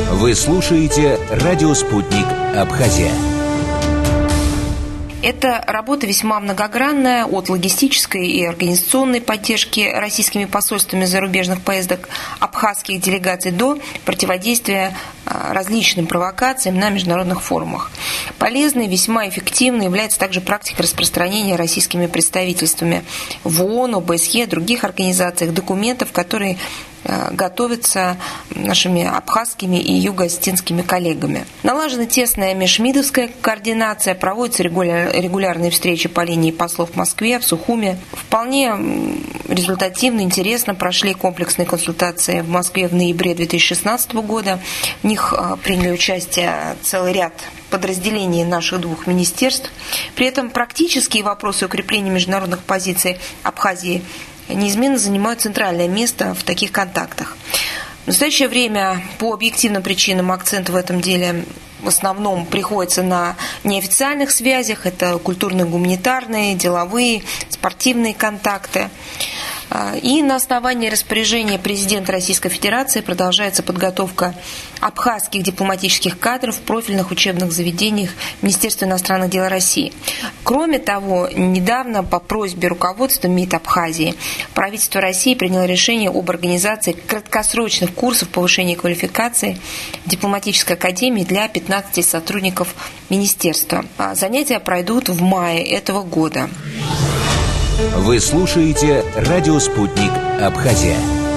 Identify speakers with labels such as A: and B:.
A: Вы слушаете «Радио Спутник. Абхазия».
B: Эта работа весьма многогранная, от логистической и организационной поддержки российскими посольствами зарубежных поездок абхазских делегаций до противодействия различным провокациям на международных форумах. Полезной, весьма эффективной является также практика распространения российскими представительствами в ООН, ОБСЕ, других организациях документов, которые готовятся нашими абхазскими и юго-осетинскими коллегами. Налажена тесная межмидовская координация, проводятся регулярные встречи по линии послов в Москве, в Сухуме. Вполне результативно, интересно прошли комплексные консультации в Москве в ноябре 2016 года. В них приняли участие целый ряд подразделений наших двух министерств. При этом практические вопросы укрепления международных позиций Абхазии неизменно занимают центральное место в таких контактах. В настоящее время по объективным причинам акцент в этом деле в основном приходится на неофициальных связях. Это культурно-гуманитарные, деловые, спортивные контакты. И на основании распоряжения президента Российской Федерации продолжается подготовка абхазских дипломатических кадров в профильных учебных заведениях Министерства иностранных дел России. Кроме того, недавно по просьбе руководства МИД Абхазии правительство России приняло решение об организации краткосрочных курсов повышения квалификации в дипломатической академии для 15 сотрудников министерства. Занятия пройдут в мае этого года.
A: Вы слушаете «Радио Спутник. Абхазия».